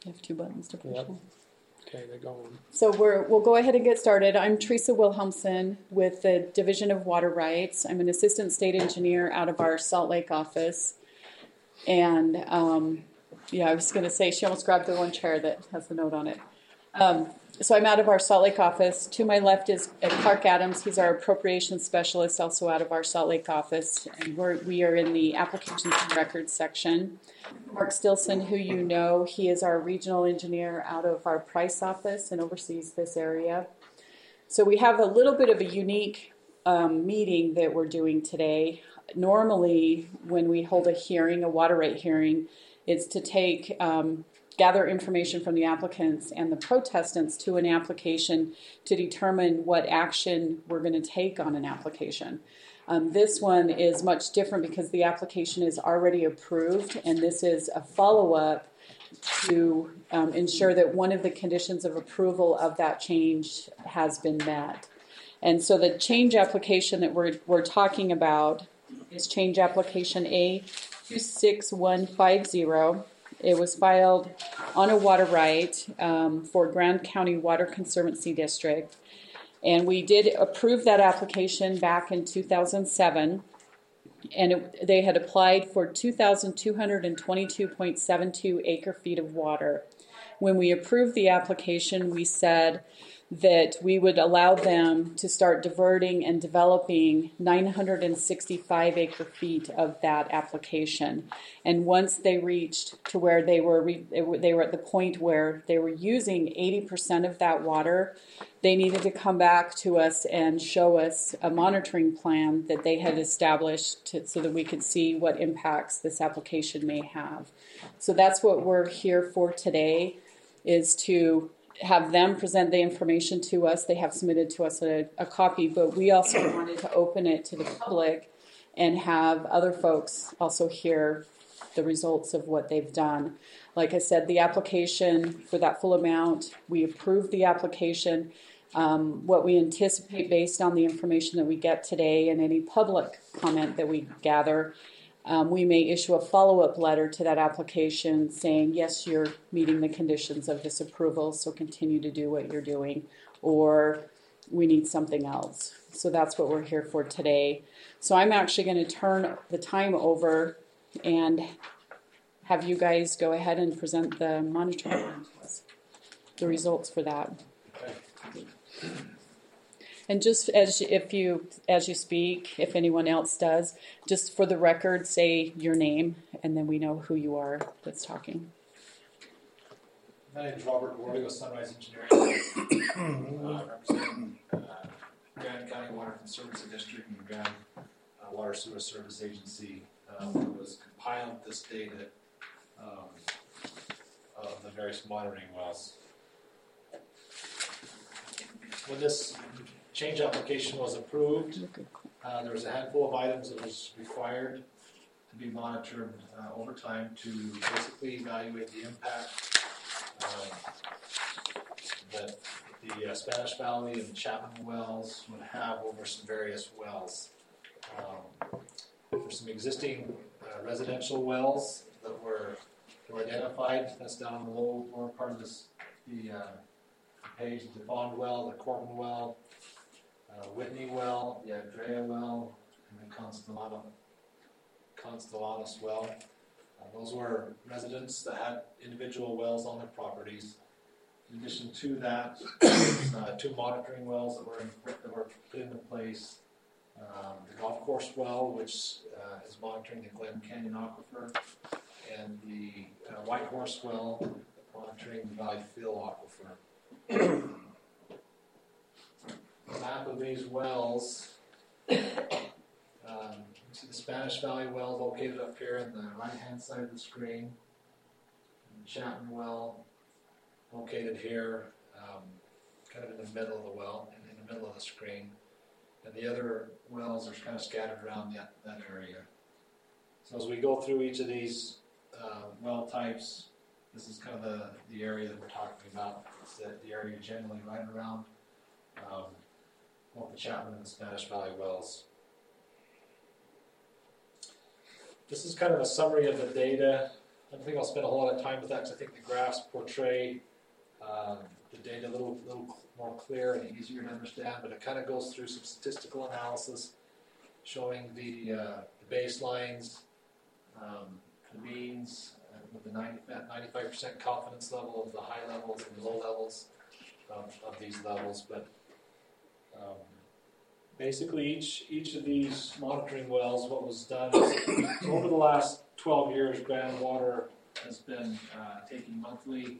You have two buttons to push. Yep. On. Okay, they're going. So we'll go ahead and get started. I'm Teresa Wilhelmsen with the Division of Water Rights. I'm an assistant state engineer out of our Salt Lake office. And I was going to say, she almost grabbed the one chair that has the note on it. So I'm out of our Salt Lake office. To my left is Clark Adams. He's our appropriations specialist, also out of our Salt Lake office. And we are in the applications and records section. Mark Stilson, who you know, he is our regional engineer out of our Price office and oversees this area. So we have a little bit of a unique meeting that we're doing today. Normally, when we hold a hearing, a water rate hearing, it's to take gather information from the applicants and the protestants to an application to determine what action we're going to take on an application. This one is much different because the application is already approved, and this is a follow-up to ensure that one of the conditions of approval of that change has been met. And so the change application that we're talking about is change application A26150. It was filed on a water right for Grand County Water Conservancy District. And we did approve that application back in 2007. And they had applied for 2,222.72 acre feet of water. When we approved the application, we said that we would allow them to start diverting and developing 965 acre feet of that application. And once they reached to where they were at the point where they were using 80% of that water, they needed to come back to us and show us a monitoring plan that they had established so that we could see what impacts this application may have. So that's what we're here for today, is to have them present the information to us. They have submitted to us a copy, but we also wanted to open it to the public and have other folks also hear the results of what they've done. Like I said, the application for that full amount, we approved the application. What we anticipate based on the information that we get today and any public comment that we gather, we may issue a follow-up letter to that application saying, yes, you're meeting the conditions of this approval, so continue to do what you're doing, or we need something else. So that's what we're here for today. So I'm actually going to turn the time over and have you guys go ahead and present the monitoring plan to us, the results for that. And just as you speak, if anyone else does, just for the record, say your name, and then we know who you are that's talking. My name is Robert Worley with Sunrise Engineering, representing Grand County Water Conservancy District and Grand Water Sewer Service Agency. Was compiled this data of the various monitoring wells. When this change application was approved, there was a handful of items that was required to be monitored over time to basically evaluate the impact that the Spanish Valley and the Chapman wells would have over some various wells. For some existing residential wells that were identified, that's down in the lower part of the page, the Bond well, the Corbin well, Whitney well, the Andrea well, and the Constellanos well. Those were residents that had individual wells on their properties. In addition to that, two monitoring wells that were put into place. The golf course well, which is monitoring the Glen Canyon Aquifer, and the White Horse well, monitoring the Valley Fill Aquifer. The map of these wells, you see the Spanish Valley well located up here in the right-hand side of the screen. And the Chapman well located here, kind of in the middle of the well, in the middle of the screen. And the other wells are kind of scattered around that area. So as we go through each of these well types, this is kind of the area that we're talking about. It's the area generally right around both the Chapman and the Spanish Valley wells. This is kind of a summary of the data I don't think I'll spend a whole lot of time with that because I think the graphs portray the data a little more clear and easier to understand, but it kind of goes through some statistical analysis showing the baselines, the means, with the 95% confidence level of the high levels and low levels of these levels. But basically, each of these monitoring wells, what was done is over the last 12 years, Grand Water has been taking monthly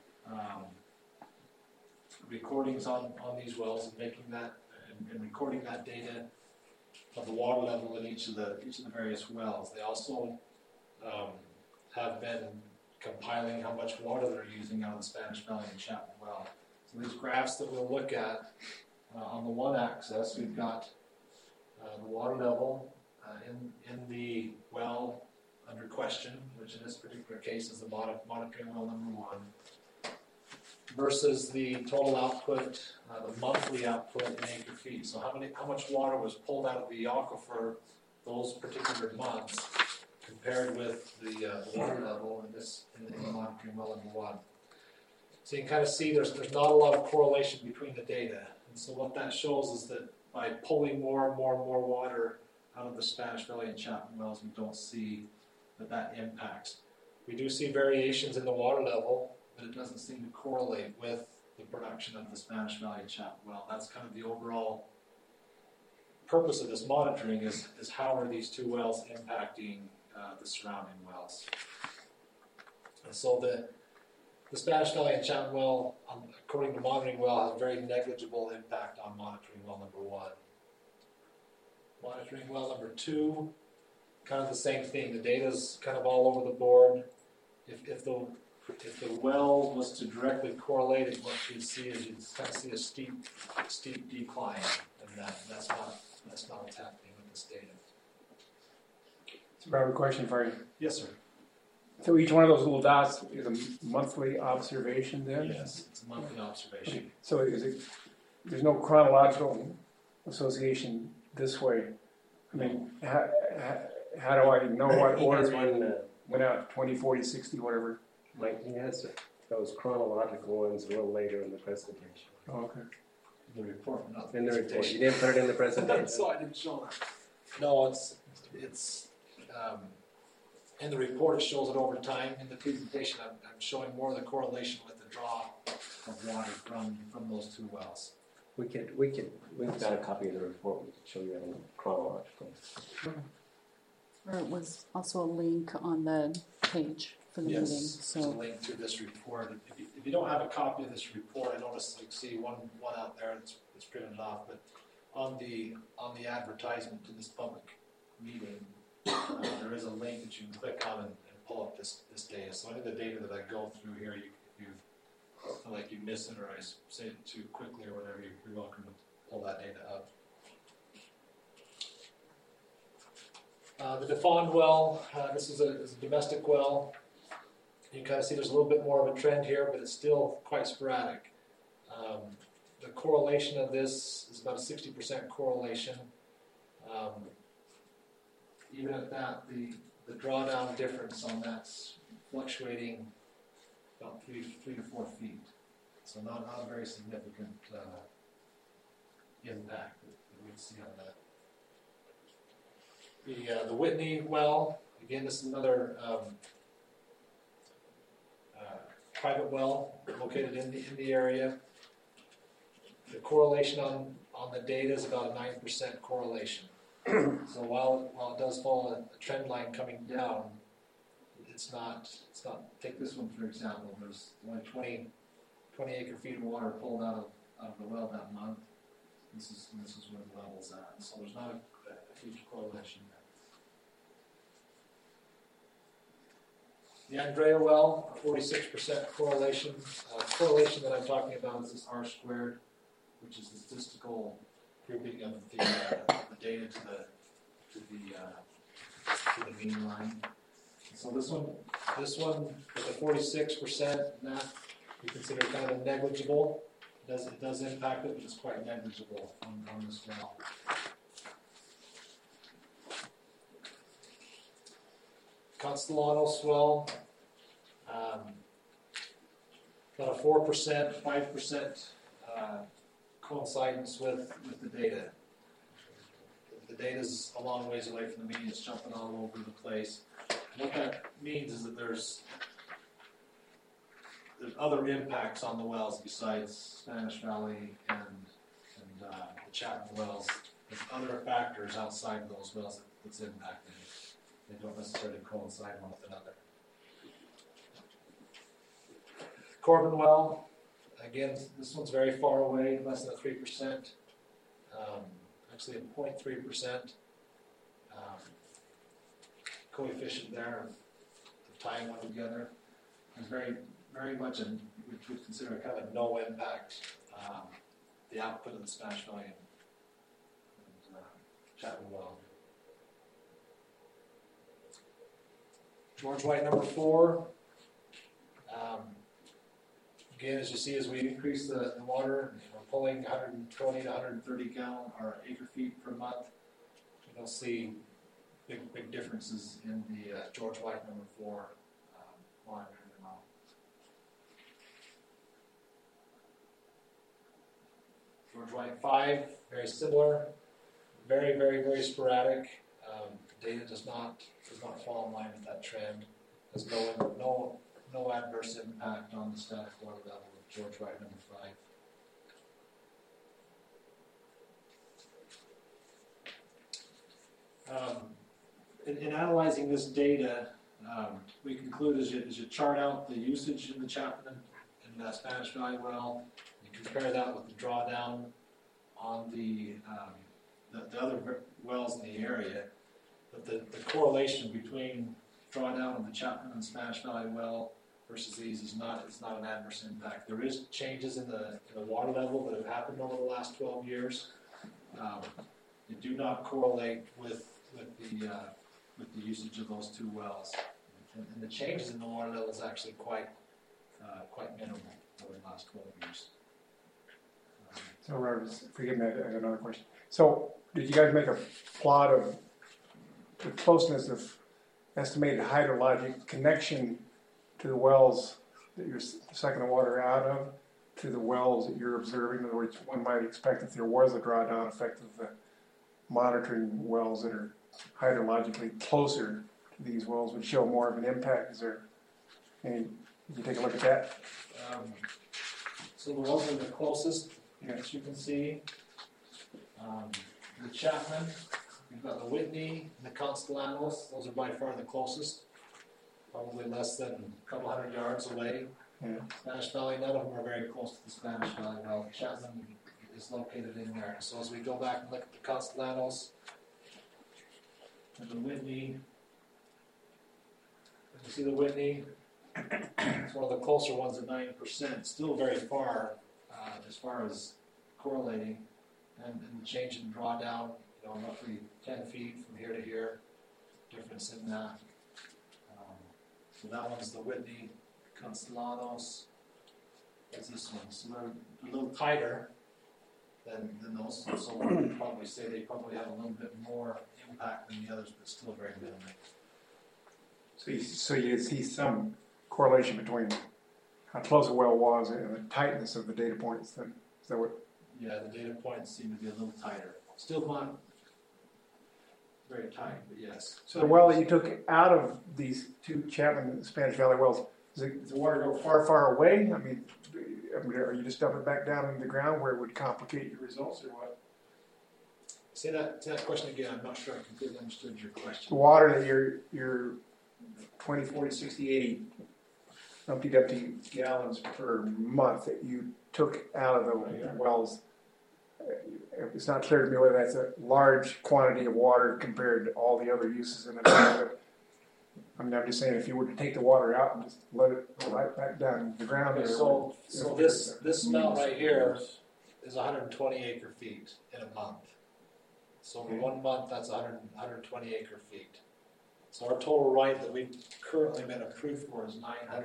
recordings on these wells and making that and recording that data of the water level in each of the various wells. They also have been compiling how much water they're using out of the Spanish Valley and Chapman well. So these graphs that we'll look at on the one axis, we've got the water level in the well under question, which in this particular case is the monitoring well number 1, versus the total output, the monthly output in acre feet. So how much water was pulled out of the aquifer those particular months compared with the water level in the monitoring well number 1. So you can kind of see there's not a lot of correlation between the data. And so what that shows is that by pulling more and more and more water out of the Spanish Valley and Chapman wells, we don't see that impacts. We do see variations in the water level, but it doesn't seem to correlate with the production of the Spanish Valley and Chapman well. That's kind of the overall purpose of this monitoring is how are these two wells impacting the surrounding wells. And so the Spanish Valley and Chapman well, according to monitoring well, has a very negligible impact on monitoring well number 1. Monitoring well number 2, kind of the same thing. The data's kind of all over the board. If the well was to directly correlate it, what you'd see is you'd kind of see a steep decline, and that's not what's happening with this data. So I have a question for you. Yes, sir. So each one of those little dots is a monthly observation then? Yes, it's a monthly observation. Okay. So there's no chronological association this way? I mean, how do I know what order went out, 20, 40, 60, whatever? Mike, he has those chronological ones a little later in the presentation. Oh, okay. The report, not In the report. You didn't put it in the presentation. So I didn't show that. No, it's in the report it shows it over time. In the presentation I'm showing more of the correlation with the draw of water from those two wells. We've got a copy of the report. We can show you in chronological. Or it was also a link on the page for the meeting. Yes, there's a link to this report. If you don't have a copy of this report, I noticed you see one out there. It's printed off, but on the advertisement to this public meeting, there is a link that you can click on and pull up this data. So any of the data that I go through here, if you feel like you miss it or I say it too quickly or whatever, you're welcome to pull that data up. The Defond well, this is a domestic well. You can kind of see there's a little bit more of a trend here, but it's still quite sporadic. The correlation of this is about a 60% correlation. Even at that, the drawdown difference on that's fluctuating about 3 to 4 feet. So not a very significant impact that we'd see on that. The Whitney well, again, this is another private well located in the area. The correlation on the data is about a 9% correlation. So while it does follow a trend line coming down, it's not. Take this one for example. There's only 20 acre feet of water pulled out of the well that month. This is where the level's at. So there's not a huge correlation there. The Andrea well, 46% correlation. Correlation that I'm talking about is this R squared, which is the statistical grouping of the data to the mean line. So this one with a 46%, that we consider kind of negligible. It does impact it, but it's quite negligible on this well. Constellanos well, About a 4%, 5% coincidence with the data. The data's a long ways away from the mean. It's jumping all over the place. What that means is that there's other impacts on the wells besides Spanish Valley and the Chapman wells. There's other factors outside those wells that's impacting. They don't necessarily coincide one with another. Corbin well, again, this one's very far away, less than 3%. Actually, a 0.3% coefficient there of tying one together. It's very much which we consider kind of a no impact. The output of the Spanish Valley and Chapman well. George White number 4. Again, as you see, as we increase the water, we're pulling 120 to 130 gallon or acre feet per month. You'll see big differences in the George White number 4 monitoring well. George White 5, very similar, very sporadic. Data does not fall in line with that trend. There's no adverse impact on the static water level of George White number 5. In analyzing this data, we conclude as you chart out the usage in the Chapman and the Spanish Valley well, you compare that with the drawdown on the other wells in the area, but the correlation between drawdown of the Chapman and Spanish Valley well versus these is not an adverse impact. There is changes in the water level that have happened over the last 12 years. They do not correlate with the usage of those two wells, and the changes in the water level is actually quite minimal over the last 12 years. So, forgive me, I have another question. So, did you guys make a plot of the closeness of estimated hydrologic connection to the wells that you're sucking the water out of to the wells that you're observing? In other words, one might expect if there was a drawdown effect of the monitoring wells that are hydrologically closer to these wells would show more of an impact. Is there any? Can you take a look at that? So the wells that are the closest, as you can see, the Chapman, you've got the Whitney, and the Constellanos. Those are by far the closest, probably less than a couple hundred yards away. Yeah. Spanish Valley, none of them are very close to the Spanish Valley well. Chapman is located in there. So as we go back and look at the Constellanos and the Whitney, you see the Whitney, it's one of the closer ones at 9%, still very far as far as correlating, and the change in drawdown, roughly 10 feet from here to here, difference in that. So that one's the Whitney. Constellanos is this one. So they're a little tighter than those, so we'll probably say they probably have a little bit more impact than the others, but still very minimal. So you see some correlation between how close a well was and the tightness of the data points. Then is that what? Yeah, the data points seem to be a little tighter. Still not very tight, but yes. So the well that you took out of these two Chapman and Spanish Valley wells, does the water go far away? I mean, are you just dumping it back down into the ground where it would complicate your results, or what? Say that question again. I'm not sure I completely understood your question. The water that your 20, 40, 60, 80 Humpty Dumpty gallons per month that you took out of the wells, it's not clear to me whether that's a large quantity of water compared to all the other uses in the I'm just saying, if you were to take the water out and just let it right back down the ground. Okay, so this amount right here is 120 acre feet in a month. So in 1 month, that's 120 acre feet. So our total right that we've currently been approved for is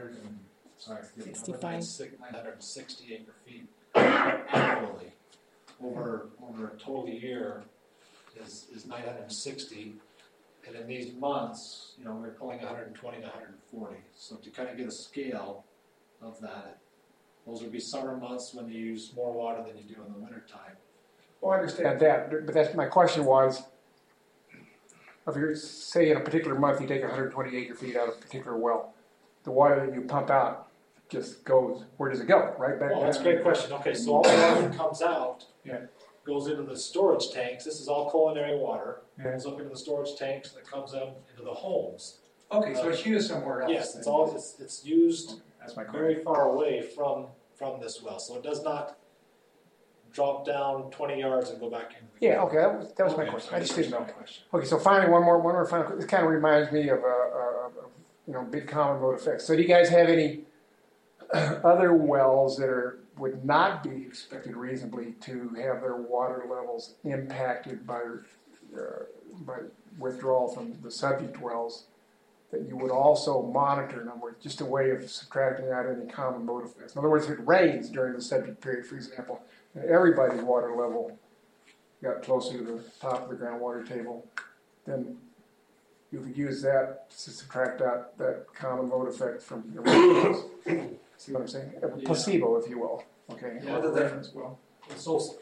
960 acre feet annually. Over a total year is 960. And in these months, we're pulling 120 to 140. So to kind of get a scale of that, those would be summer months when you use more water than you do in the wintertime. Well, I understand that, but that's my question was, if you're, say in a particular month you take 120 acre feet out of a particular well, the water that you pump out just goes, where does it go? Right back That's a great question. Okay, so all the water that comes out goes into the storage tanks. This is all culinary water. It goes up into the storage tanks and it comes out into the homes. Okay, so it's used somewhere else. Yes, it's used That's my very far away from this well, so it does not drop down 20 yards and go back into the Yeah, okay, that was my question. I just didn't know. Okay, so finally, one more final. This kind of reminds me of big common mode effects. So do you guys have any other wells that would not be expected reasonably to have their water levels impacted by withdrawal from the subject wells that you would also monitor? In other words, just a way of subtracting out any common mode effects. In other words, if it rains during the subject period, for example, and everybody's water level got closer to the top of the groundwater table, then you could use that to subtract out that common mode effect from your wells. See what I'm saying? A placebo, if you will. Okay. Yeah, or reference well. So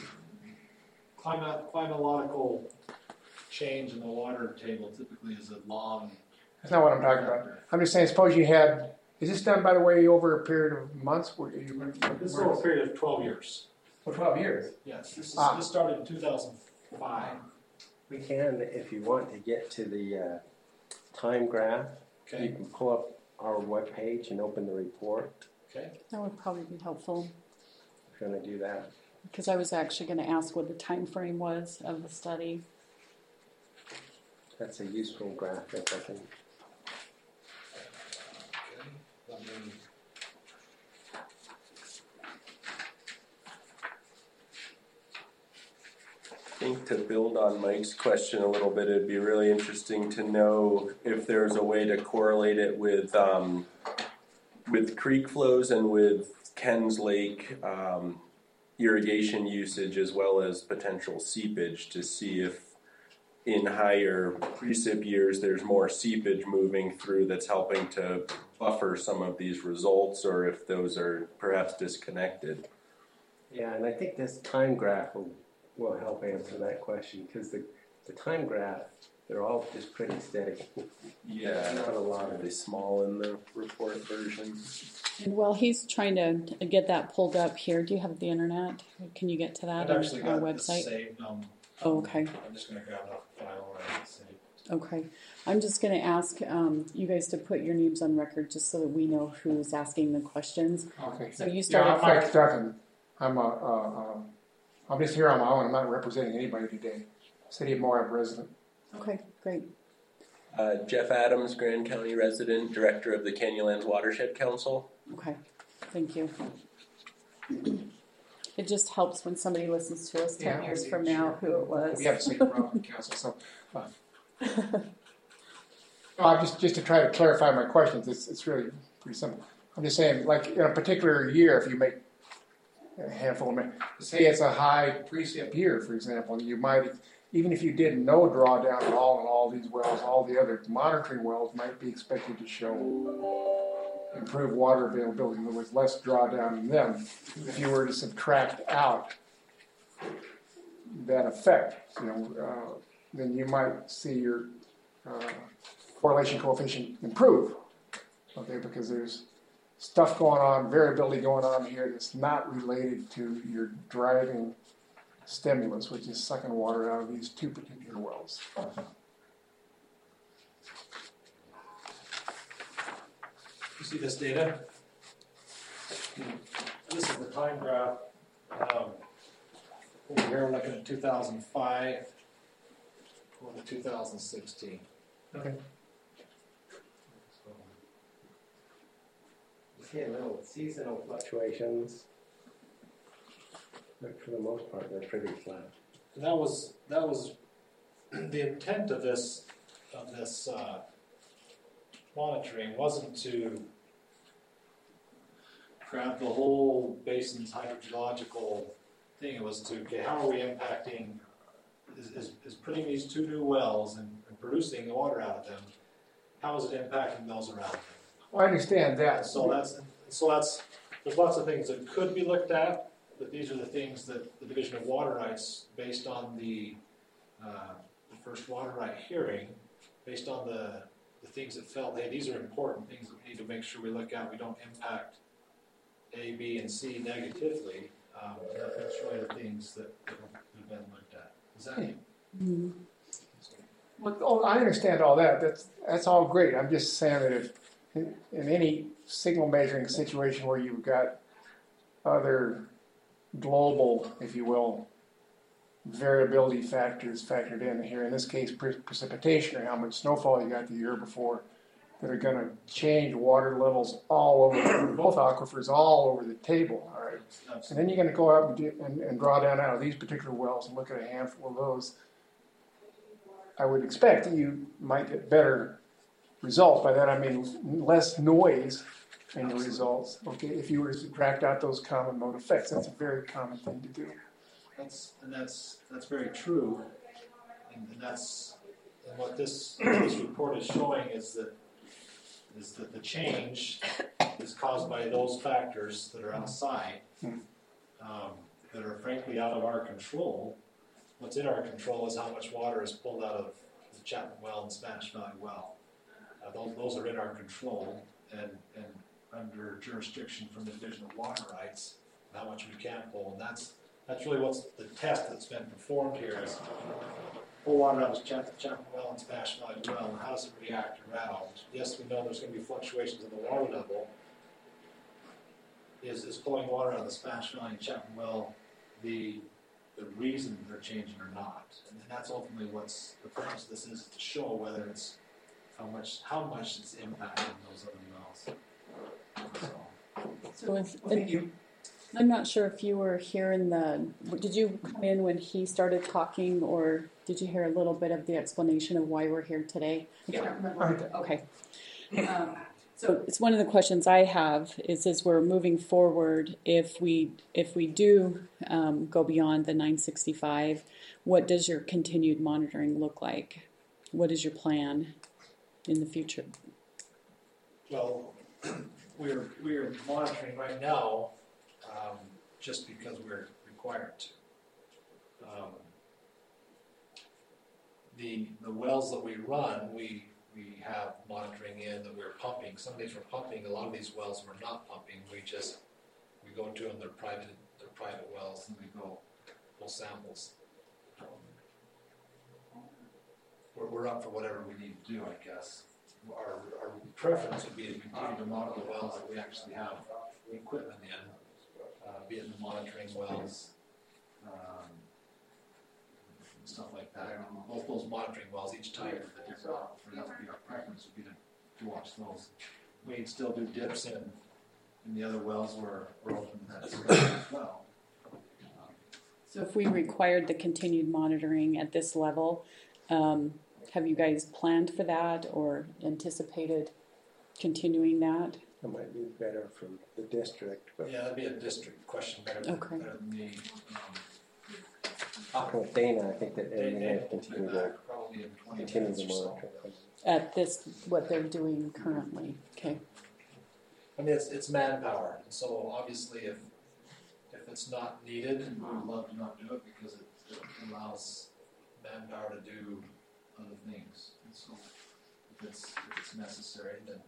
climatological change in the water table typically is a long. That's not what I'm talking about. I'm just saying, suppose you had. Is this done, by the way, over a period of months? This is over a period of 12 years. For 12 years? Yes. This started in 2005. We can, if you want to get to the time graph, you can pull up our webpage and open the report. Okay. That would probably be helpful. If you want to do that. Because I was actually going to ask what the time frame was of the study. That's a useful graphic, I think. Let me. I think to build on Mike's question a little bit, it'd be really interesting to know if there's a way to correlate it with creek flows and with Ken's Lake irrigation usage, as well as potential seepage, to see if in higher precip years there's more seepage moving through that's helping to buffer some of these results, or if those are perhaps disconnected. Yeah, and I think this time graph will help answer that question, because the time graph, they're all just pretty steady. Yeah, not a lot of it small in the report version. And while he's trying to get that pulled up here, do you have the internet? Can you get to that I've actually on our got website? this saved. Oh, okay. I'm just going to grab a file where I have it saved. Okay. I'm just going to ask you guys to put your names on record just so that we know who's asking the questions. Okay. So you started. I'm Mike Stratton. I'm just here on my own. I'm not representing anybody today. City of Moab resident. Okay, great. Jeff Adams, Grand County resident, director of the Canyonlands Watershed Council. Okay, thank you. It just helps when somebody listens to us 10 years from now who it was. We have a city of council, so. Just to try to clarify my questions, it's really pretty simple. I'm just saying, like in a particular year, if you make a handful of men, say it's a high precip year, for example, you might, even if you did no drawdown at all in all these wells, all the other monitoring wells might be expected to show improved water availability. In other words, less drawdown in them. If you were to subtract out that effect, then you might see your correlation coefficient improve. Okay, because there's stuff going on, variability going on here that's not related to your driving stimulus, which is sucking water out of these two particular wells. You see this data? This is the time graph. Over here we're looking at 2005 to 2016. Okay. You see a little seasonal fluctuations, but for the most part they're pretty flat. And that was the intent of this monitoring wasn't to grab the whole basin's hydrogeological thing. It was to, okay, how are we impacting, is putting these two new wells and producing water out of them, how is it impacting those around them? Well, I understand that. So that's there's lots of things that could be looked at, but these are the things that the Division of Water Rights, based on the first water right hearing, based on the things that felt, hey, these are important things that we need to make sure we look at. We don't impact A, B, and C negatively. That's really the things that have been looked at. Is that? Mm-hmm. Well, I understand all that. That's all great. I'm just saying that if in any signal measuring situation where you've got other global, if you will, variability factors factored in here, in this case precipitation or how much snowfall you got the year before, that are going to change water levels all over, both aquifers all over the table, all right? And then you're going to go out and draw down out of these particular wells and look at a handful of those. I would expect that you might get better results. By that I mean less noise in the results, okay, if you were to subtract out those common mode effects. That's a very common thing to do. That's very true, and what this report is showing is that the change is caused by those factors that are outside, that are frankly out of our control. What's in our control is how much water is pulled out of the Chapman well and Spanish Valley well. Those are in our control, and under jurisdiction from the Division of Water Rights, how much we can pull, and that's really what's the test that's been performed here is pull water out of Chapman well and Spanish Valley well, and how does it react around? Yes, we know there's going to be fluctuations in the water level. Is pulling water out of the Spanish Valley and Chapman well the reason they're changing or not? And that's ultimately what's the purpose of this is to show whether it's how much it's impacting those other wells. So I'm not sure if you were here did you come in when he started talking, or did you hear a little bit of the explanation of why we're here today? Yeah. Okay. So it's one of the questions I have is as we're moving forward, if we do go beyond the 965, what does your continued monitoring look like? What is your plan in the future? Well, we're monitoring right now just because we're required to. The wells that we run, we have monitoring in that we're pumping. Some of these we're pumping. A lot of these wells we're not pumping. We go to them. They're private wells, and we go pull samples. We're up for whatever we need to do, I guess. Our preference would be to continue to monitor the wells that we actually have equipment in, be it the monitoring wells, stuff like that. Both those monitoring wells, each type of the different aquifer, that would be our preference, would be to watch those. We'd still do dips in the other wells we're open to that as well. So if we required the continued monitoring at this level, have you guys planned for that or anticipated continuing that? It might be better for the district. But Yeah, that'd be a district question better than me. talking with Dana, I think that they're going to continue to Probably in 20 continue minutes the or so. monitoring. At this, what they're doing currently, okay. I mean, it's manpower, and so obviously if it's not needed, we would love to not do it because it allows manpower to do other things. And so if it's necessary, then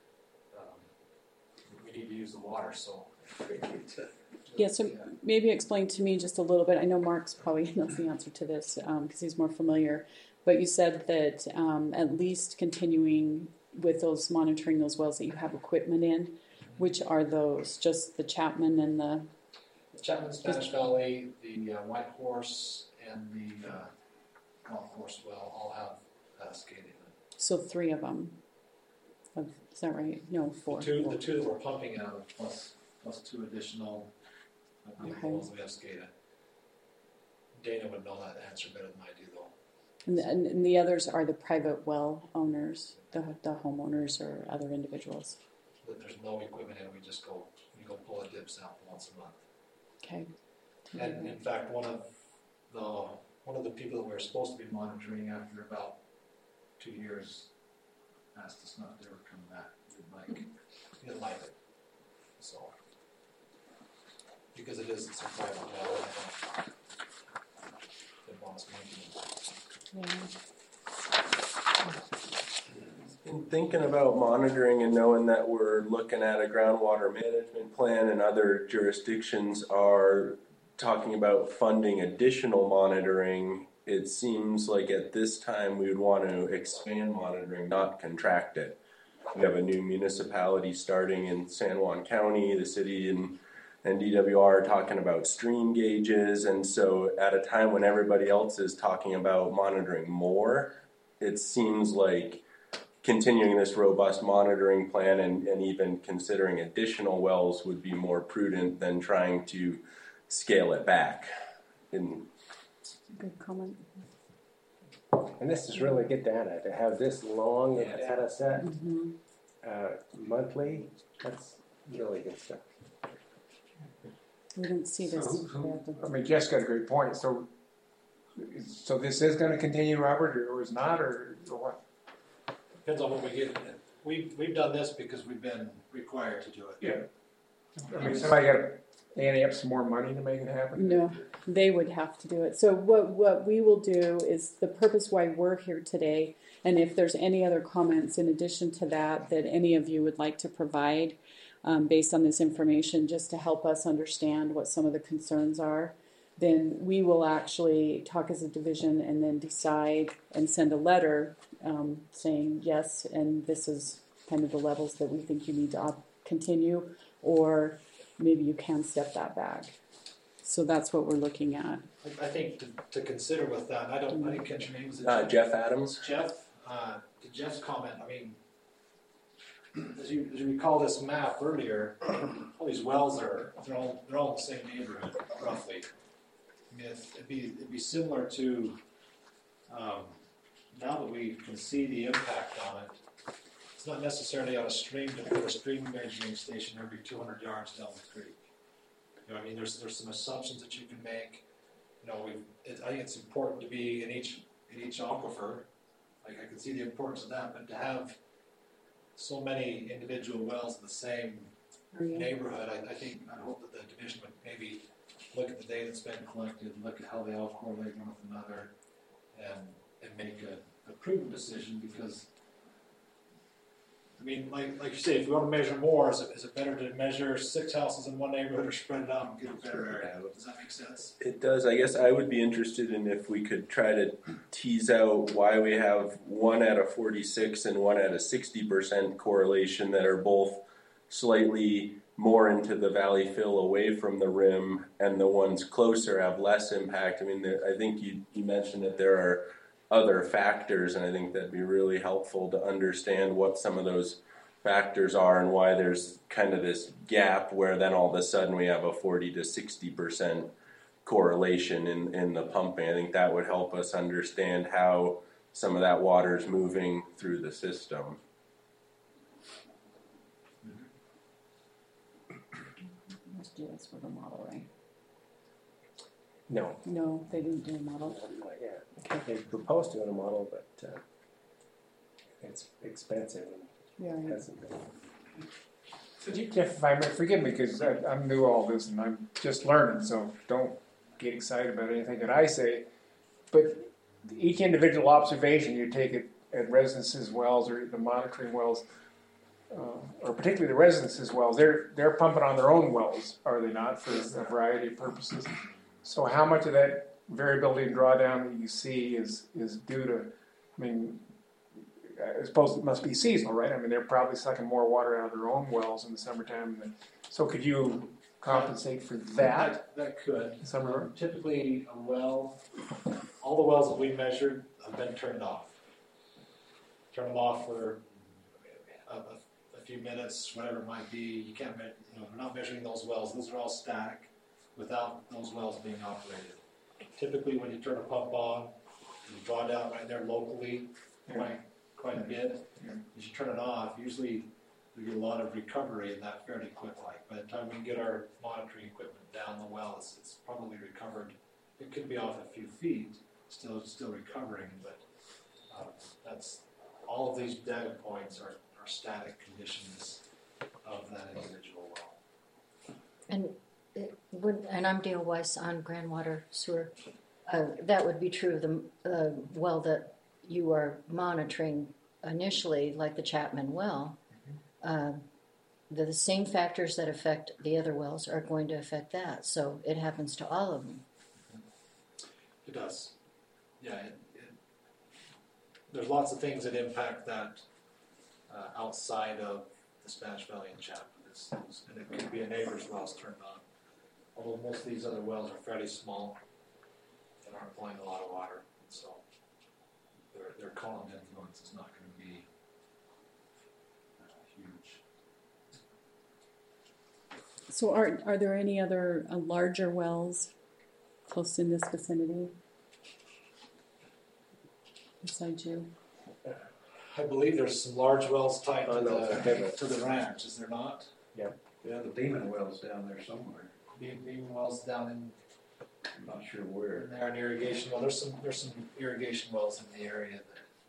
we need to use the water. So we need to. Yeah, so maybe explain to me just a little bit. I know Mark's probably knows the answer to this because he's more familiar. But you said that at least continuing with those monitoring those wells that you have equipment in, which are those? Just the Chapman and the Chapman, Spanish Valley, the White Horse, and the Golf Course well all have skating. So 3 of them. Is that right? No, 4. The two that we're pumping out of, plus 2 additional wells that we have skated. Dana would know that answer better than I do, though. And the others are the private well owners, the homeowners or other individuals. But there's no equipment in. We go pull a dip sample once a month. Okay. And in fact, one of the people that we were supposed to be monitoring after about 2 years, asked us not to ever come back. He didn't like it. So, because it's a private well, I think didn't want us making it. In thinking about monitoring and knowing that we're looking at a groundwater management plan and other jurisdictions are talking about funding additional monitoring, it seems like at this time we would want to expand monitoring, not contract it. We have a new municipality starting in San Juan County. The city and DWR are talking about stream gauges, and so at a time when everybody else is talking about monitoring more, it seems like continuing this robust monitoring plan and even considering additional wells would be more prudent than trying to scale it back. Good comment. And this is really good data, to have this long a data set, monthly, that's really good stuff. We didn't see this. I mean, Jeff's got a great point. So this is going to continue, Robert, or is not, or what? Depends on what we get. We've done this because we've been required to do it. Yeah. I mean, somebody got to ante up some more money to make it happen? No, they would have to do it. So what we will do is the purpose why we're here today, and if there's any other comments in addition to that any of you would like to provide based on this information, just to help us understand what some of the concerns are, then we will actually talk as a division and then decide and send a letter saying yes, and this is kind of the levels that we think you need to continue, or maybe you can step that back. So that's what we're looking at. I think to consider with that, I didn't catch your name. Was it Jeff Adams. Jeff, to Jeff's comment, I mean, as you recall this map earlier, all these wells they're all in the same neighborhood, roughly. I mean, it'd be similar to now that we can see the impact on it. It's not necessarily on a stream to put a stream measuring station every 200 yards down the creek. You know, I mean, there's some assumptions that you can make. You know, I think it's important to be in each aquifer. Like, I can see the importance of that, but to have so many individual wells in the same neighborhood, I hope that the division would maybe look at the data that's been collected, look at how they all correlate one with another, and make a prudent decision. Because, I mean, like you say, if we want to measure more, is it better to measure 6 houses in one neighborhood or spread it out and get a better area? Does that make sense? It does. I guess I would be interested in if we could try to tease out why we have one at a 46 and one at a 60% correlation that are both slightly more into the valley fill away from the rim, and the ones closer have less impact. I mean, I think you mentioned that there are other factors, and I think that'd be really helpful to understand what some of those factors are and why there's kind of this gap where then all of a sudden we have a 40 to 60% correlation in the pumping. I think that would help us understand how some of that water is moving through the system. Let's do this with a model, right? No, they didn't do a model. not yet. Okay. They proposed doing a model, but it's expensive and hasn't been. So Jeff, if I may, forgive me, because I'm new to all this and I'm just learning, so don't get excited about anything that I say. But each individual observation you take it at residences wells or the monitoring wells, or particularly the residences wells, they're pumping on their own wells, are they not, for a variety of purposes? So how much of that variability and drawdown that you see is due to, I mean, I suppose it must be seasonal, right? I mean, they're probably sucking more water out of their own wells in the summertime. So could you compensate for that? That could. Summer? Typically, a well, all the wells that we measured have been turned off. Turn them off for a few minutes, whatever it might be. You can't, we're not measuring those wells. Those are all static without those wells being operated. Typically, when you turn a pump on, you draw down right there locally quite a bit. Yeah. As you turn it off, usually we get a lot of recovery in that fairly quick. Like by the time we can get our monitoring equipment down the well, it's probably recovered. It could be off a few feet, still recovering, but all of these data points are static conditions of that individual well. And I'm Dale Weiss on Grand Water Sewer. That would be true of the well that you are monitoring initially, like the Chapman well. The same factors that affect the other wells are going to affect that. So it happens to all of them. It does. Yeah. There's lots of things that impact that outside of the Spanish Valley and Chapman. And it could be a neighbor's wells turned on. Although most of these other wells are fairly small and aren't pulling a lot of water. So their column influence is not going to be huge. So are there any other larger wells close in this vicinity besides you? I believe there's some large wells tied to the ranch, is there not? Yeah. Yeah, the Demon Well's down there somewhere. Being wells down in, I'm not sure where. there, an irrigation well. There's some irrigation wells in the area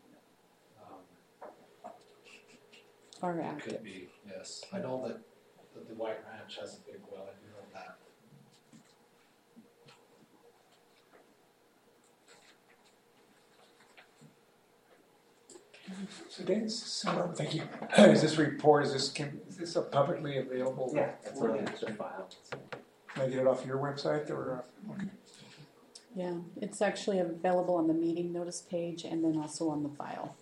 that Are active. could be. Yes, I know that the White Ranch has a big well. I do know that. So Dan, thank you. Is this report, is this a publicly available? Yeah, that's what it's a file. Can I get it off your website or? Okay. Yeah, it's actually available on the meeting notice page and then also on the file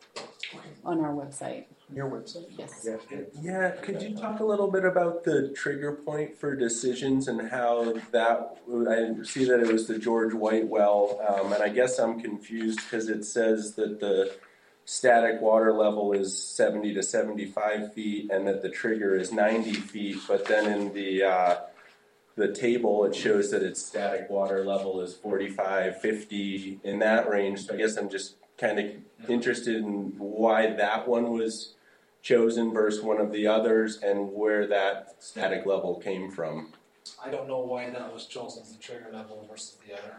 on our website. Your website? Yes. Yeah, could you talk a little bit about the trigger point for decisions and how that, I see that it was the George White well, and I guess I'm confused because it says that the static water level is 70 to 75 feet and that the trigger is 90 feet, but then in the table it shows that its static water level is 45, 50, in that range. So I guess I'm just kind of interested in why that one was chosen versus one of the others and where that static level came from. I don't know why that was chosen as the trigger level versus the other.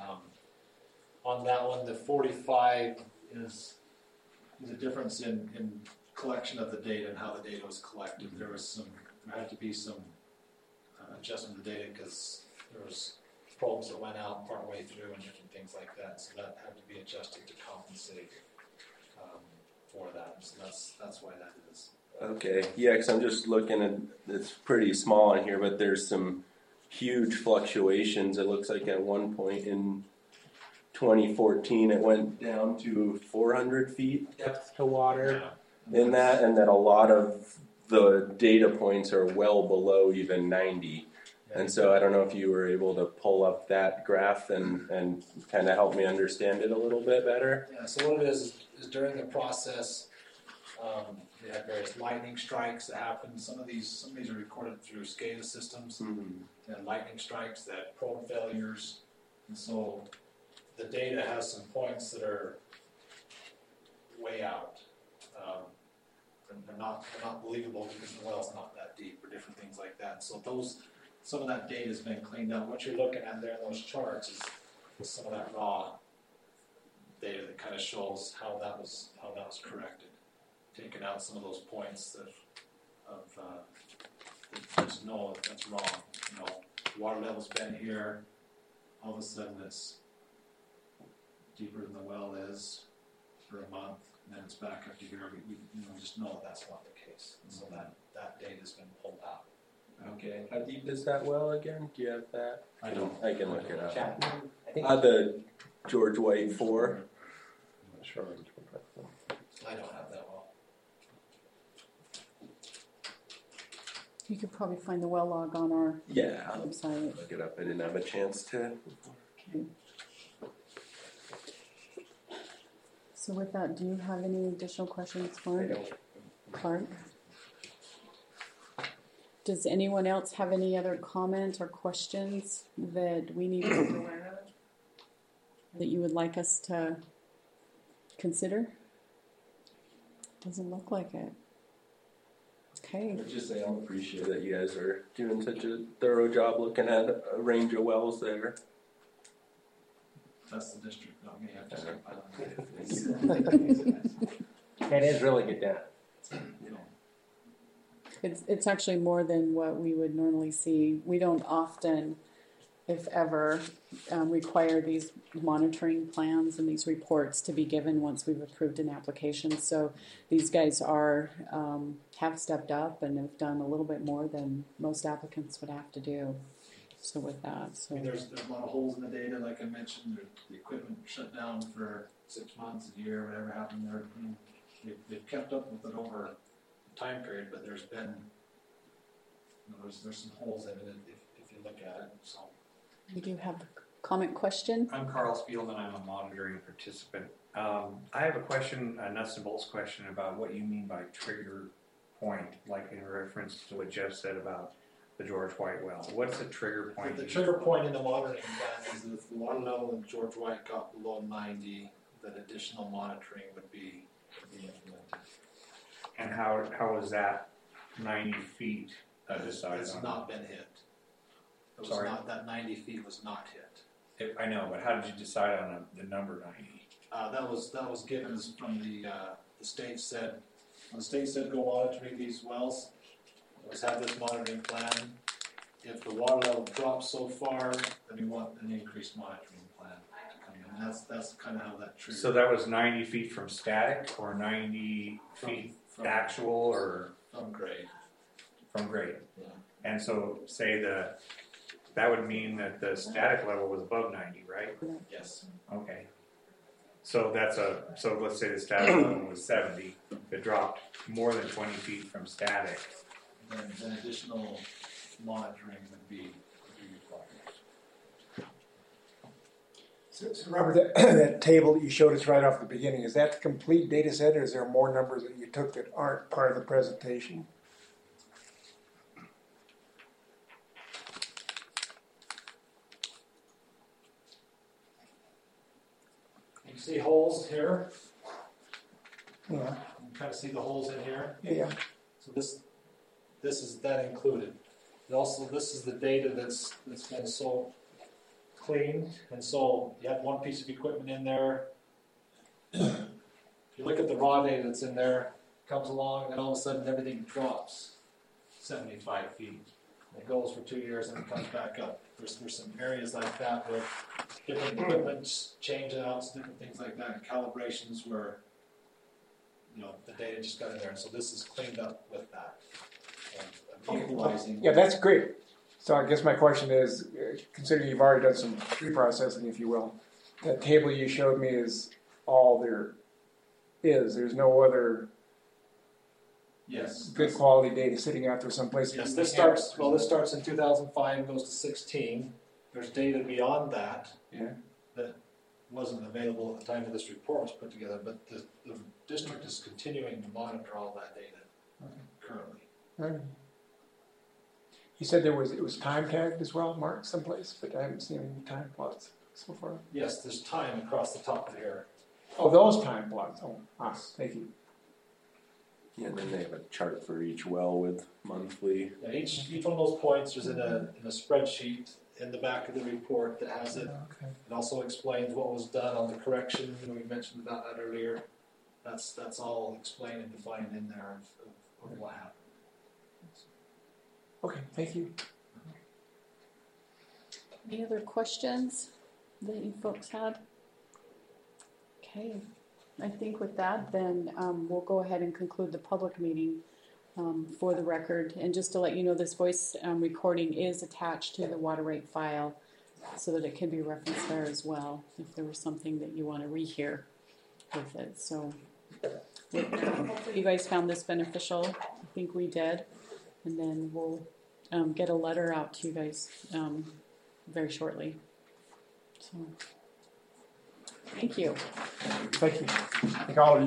On that one, the 45 is a difference in collection of the data and how the data was collected. There had to be some adjustment of the data because there was probes that went out partway through and different things like that. So that had to be adjusted to compensate for that. So that's why that is. Okay, yeah, because I'm just looking at, it's pretty small in here, but there's some huge fluctuations. It looks like at one point in 2014 it went down to 400 feet depth to water in that, and that a lot of the data points are well below even 90. And so I don't know if you were able to pull up that graph and kind of help me understand it a little bit better. Yeah, so what it is during the process, they had various lightning strikes that happened. Some of these are recorded through SCADA systems. Mm-hmm. And lightning strikes, that probe failures. And so the data has some points that are way out. And they're not believable because the well's not that deep or different things like that. So some of that data has been cleaned up. What you're looking at there in those charts is some of that raw data that kind of shows how that was corrected, taking out some of those points that just know that's wrong. You know, water level's been here, all of a sudden it's deeper than the well is for a month, and then it's back up to here. We just know that's not the case, and so that data's been pulled out. Okay, how deep is that well again? Do you have that? I don't. I can look it up. Chapman, I think. The George White 4. I'm not sure. I don't have that well. You could probably find the well log on our Yeah, I'll website. look it up. I didn't have a chance to. Okay. So with that, do you have any additional questions, Clark? Clark? Does anyone else have any other comments or questions that we need to be aware of that you would like us to consider? Doesn't look like it. Okay. I would just say I'll appreciate that you guys are doing such a thorough job looking at a range of wells there. That's the district, not me. I just That is really good data. It's actually more than what we would normally see. We don't often, if ever, require these monitoring plans and these reports to be given once we've approved an application. So these guys have stepped up and have done a little bit more than most applicants would have to do. So with that, I mean, there's a lot of holes in the data, like I mentioned. The equipment shut down for 6 months, a year, whatever happened there. I mean, they've kept up with it over a time period, but there's been, there's some holes in it if you look at it. So we do have a comment question. I'm Carl Spielman. I'm a monitoring participant. I have a question, a nuts and bolts question about what you mean by trigger point, like in reference to what Jeff said about the George White well. What's the trigger point? The trigger point in the monitoring plan is that if the water level in George White got below 90, then additional monitoring would be implemented. And how is that 90 feet decided It's on? not been hit. Sorry? That 90 feet was not hit. I know, but how did you decide on the number 90? That was given from the state said. When the state said go monitoring these wells, let's have this monitoring plan. If the water level drops so far, then we want an increased monitoring plan to come in. And that's kind of how that triggers. So that was 90 feet from static, or 90 feet from actual, or from grade. from grade? Yeah. And so say that would mean that the static level was above 90, right? Yes. Okay. So so let's say the static level was 70. If it dropped more than 20 feet from static, Then additional monitoring would be required. So Robert, that table that you showed us right off the beginning, is that the complete data set, or is there more numbers that you took that aren't part of the presentation? You can see holes here. Yeah. You can kind of see the holes in here. Yeah. So this is that included. And also, this is the data that's been so cleaned, and so you have one piece of equipment in there. If you look at the raw data that's in there, comes along, and all of a sudden everything drops 75 feet. It goes for 2 years and it comes back up. There's some areas like that where different equipment change outs, different things like that, and calibrations where the data just got in there. And so this is cleaned up with that. And equalizing. Yeah, that's great. So I guess my question is, considering you've already done some pre-processing, if you will, that table you showed me is all there is. There's no other Yes. good quality data sitting out there someplace. Yes, this starts in 2005 and goes to 16. There's data beyond that that wasn't available at the time of this report was put together, but the district is continuing to monitor all that data currently. Right. You said it was time tagged as well, marked someplace, but I haven't seen any time plots so far. Yes, there's time across the top of here. Oh, those time plots. Oh, thank you. Yeah, and then they have a chart for each well with monthly. Yeah, each one of those points is in a spreadsheet in the back of the report that has it. Okay. It also explains what was done on the correction. We mentioned about that earlier. That's all explained and defined in there of what happened. Okay, thank you. Any other questions that you folks had? Okay, I think with that, then we'll go ahead and conclude the public meeting for the record. And just to let you know, this voice recording is attached to the water rate file so that it can be referenced there as well if there was something that you want to rehear with it. So hopefully you guys found this beneficial. I think we did. And then we'll get a letter out to you guys very shortly. So, thank you. Thank you. Thank all of you.